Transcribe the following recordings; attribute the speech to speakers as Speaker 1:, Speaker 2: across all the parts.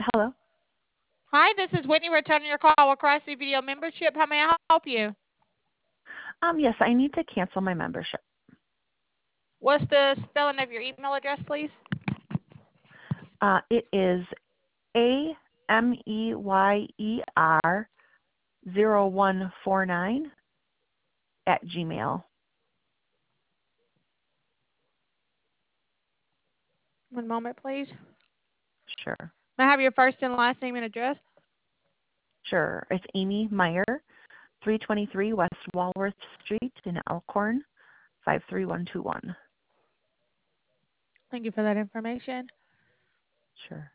Speaker 1: Hello.
Speaker 2: Hi, this is Whitney returning your call with Crossy Video Membership. How may I help you?
Speaker 1: Yes, I need to cancel my membership.
Speaker 2: What's the spelling of your email address, please?
Speaker 1: It is AMEYER 0149 at Gmail.
Speaker 2: One moment, please.
Speaker 1: Sure.
Speaker 2: May I have your first and last name and address?
Speaker 1: Sure. It's Amy Meyer, 323 West Walworth Street in Elkhorn, 53121.
Speaker 2: Thank you for that information.
Speaker 1: Sure.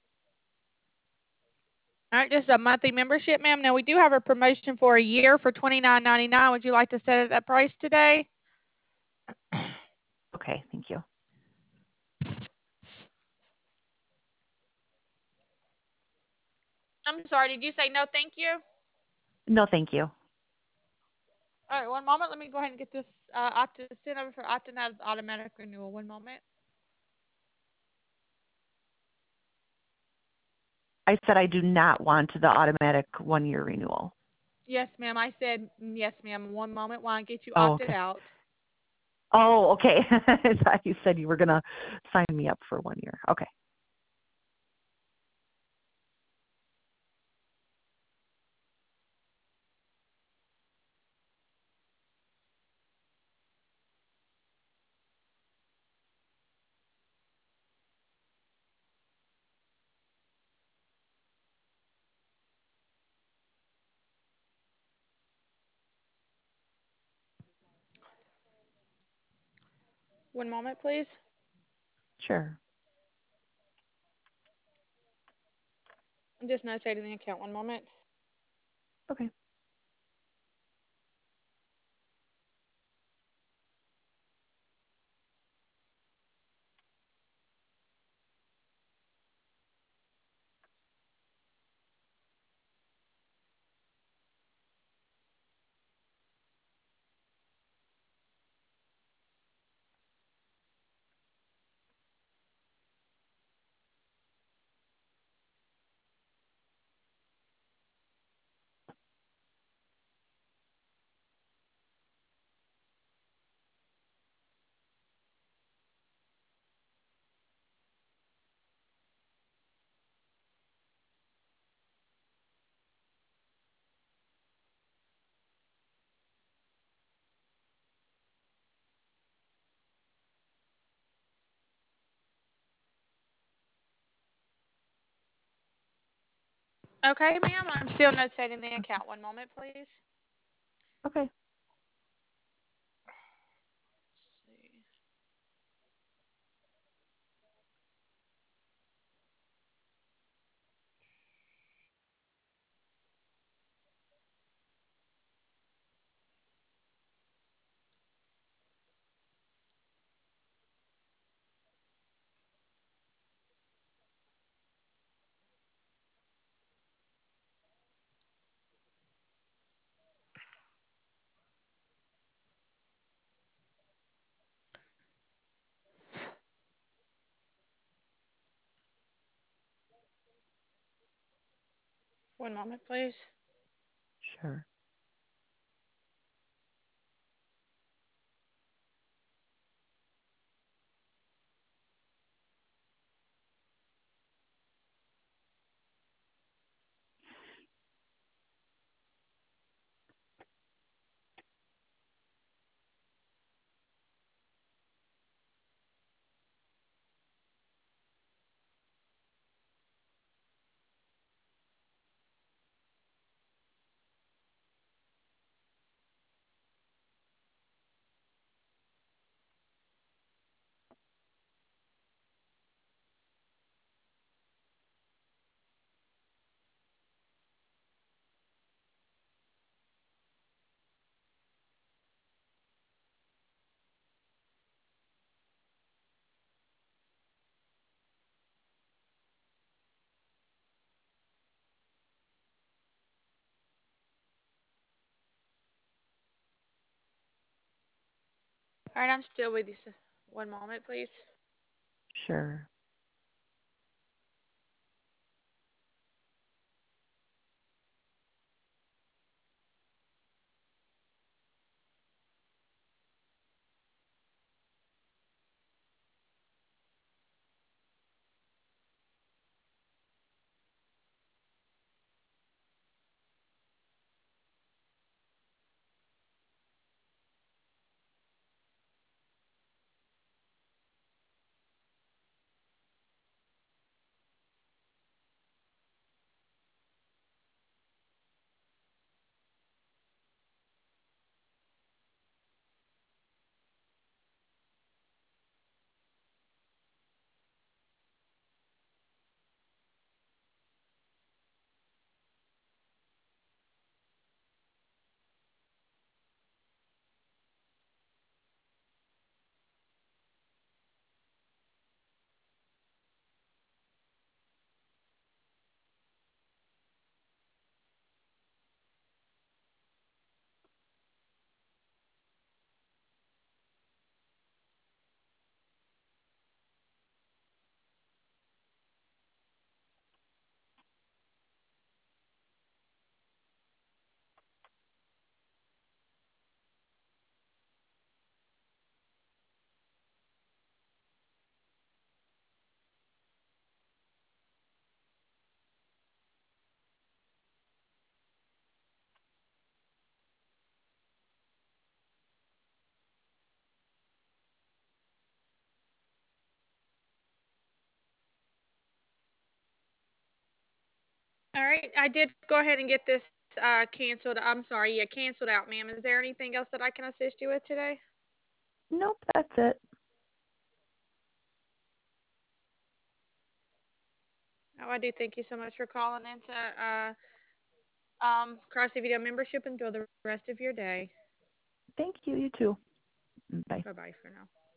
Speaker 2: All right, this is a monthly membership, ma'am. Now we do have a promotion for a year for $29.99. Would you like to set it at price today?
Speaker 1: Okay, thank you.
Speaker 2: I'm sorry, did you say no thank you?
Speaker 1: No, thank you.
Speaker 2: All right, one moment. Let me go ahead and get this sent over for opting out of the automatic renewal. One moment.
Speaker 1: I said I do not want the automatic 1-year renewal.
Speaker 2: Yes, ma'am. I said yes, ma'am. One moment while I get you
Speaker 1: Oh,
Speaker 2: opted
Speaker 1: okay.
Speaker 2: out.
Speaker 1: Oh, okay. I thought you said you were going to sign me up for 1 year. Okay.
Speaker 2: One moment, please.
Speaker 1: Sure.
Speaker 2: I'm just notating the account. One moment.
Speaker 1: Okay.
Speaker 2: Okay, ma'am. I'm still notating the account. One moment, please.
Speaker 1: Okay.
Speaker 2: Let's see. One moment, please.
Speaker 1: Sure.
Speaker 2: All right, I'm still with you. One moment, please.
Speaker 1: Sure.
Speaker 2: All right, I did go ahead and get this canceled. I'm sorry, yeah, canceled out, ma'am. Is there anything else that I can assist you with today?
Speaker 1: Nope, that's it.
Speaker 2: Oh, I do thank you so much for calling in to Crossy Video membership. Enjoy the rest of your day.
Speaker 1: Thank you. You too. Bye.
Speaker 2: Bye bye for now.